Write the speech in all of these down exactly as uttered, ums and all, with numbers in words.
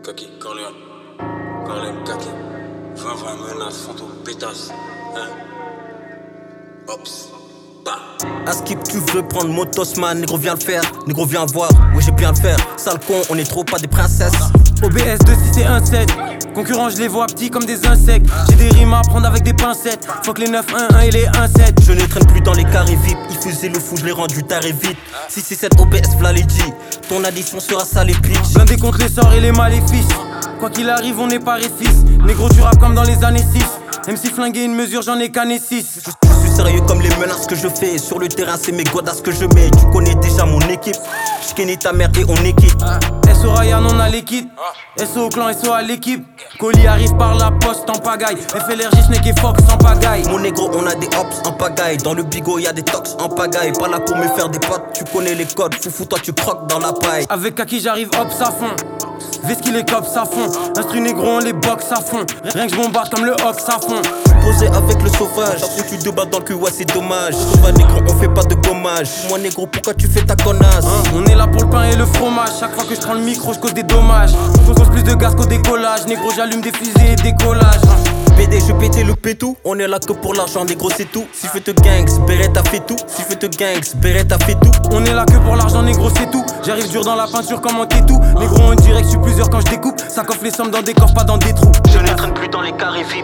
Kaki, Corleone, Corleone, Kaki, vingt vingt menaces, fantômes, pétasses, hein. Ops, bah. À skip, tu veux prendre mon tosman, négro viens le faire, négro viens voir, ouais j'ai bien le faire, sale con, on est trop pas des princesses. O B S deux six et un sept, concurrents je les vois petits comme des insectes. J'ai des rimes à prendre avec des pincettes, faut que les neuf un un et les un sept. Je ne traîne plus dans les carrés V I P, il faisait le fou, je l'ai rendu taré vite. six six sept O B S v'là les G, ton addition sera sale et pitch. Blindé contre les sorts et les maléfices, quoi qu'il arrive on n'est pas réfis. Négro tu rap comme dans les années six, M C flingué une mesure j'en ai cané six. Je suis sérieux comme les menaces que je fais, sur le terrain c'est mes godasses que je mets. Tu connais déjà mon équipe, j'kenny ta mère et on est quitte. S O Ryan on a l'équipe, S O au clan, S O à l'équipe. Colis arrive par la poste en pagaille, F L R J, Snake et Fox en pagaille. Mon négro on a des hops en pagaille, dans le bigot y'a des tox en pagaille. Pas là pour me faire des potes, tu connais les codes, foufou toi tu croques dans la paille. Avec Kaki j'arrive hop ça fond, Veski les cops ça fond, instru négro on les boxe à fond, rien que je bombarde comme le Hawk ça fond. Posé avec le sauvage, t'as foutu deux balles dans le cul, ouais c'est dommage. Sauva négro on fait pas de gommage, moi négro pourquoi tu fais ta connasse hein, on est là pour le pain et le fromage, chaque fois que je prends le micro je cause des dommages. Je cause plus de gaz qu'au décollage, négro j'allume des fusées et décollage hein. B D je pétais le pétou, on est là que pour l'argent négro c'est tout. Si fais te gangs, Beret t'as fait tout. Si fais te gangs, Beret t'as fait tout. On est là que pour l'argent négro c'est tout. J'arrive dur dans la peinture comme un tétou. Négro on dirait que je suis plusieurs quand je découpe. Ça coffre les sommes dans des coffres pas dans des trous. Je ne traîne plus dans les carrés V I P.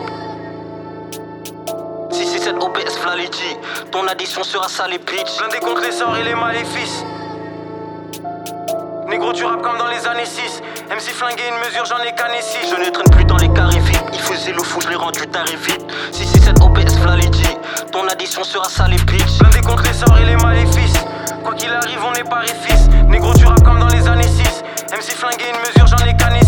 six six sept O B S v'là les G, ton addition sera sale et pitch. Blindé contre les sorts et les maléfices. Négro tu rap comme dans les années six, M C flingué une mesure j'en ai cané six. Je ne traîne plus dans les carrés V I P, il faisait le fou je l'ai rendu taré vite. six six sept O B S v'là les G, ton addition sera sale et pitch. Blindé contre les sorts et les maléfices, quoi qu'il arrive on n'est pas réfis. Négro tu rap comme dans les années six, M C flingué une mesure j'en ai cané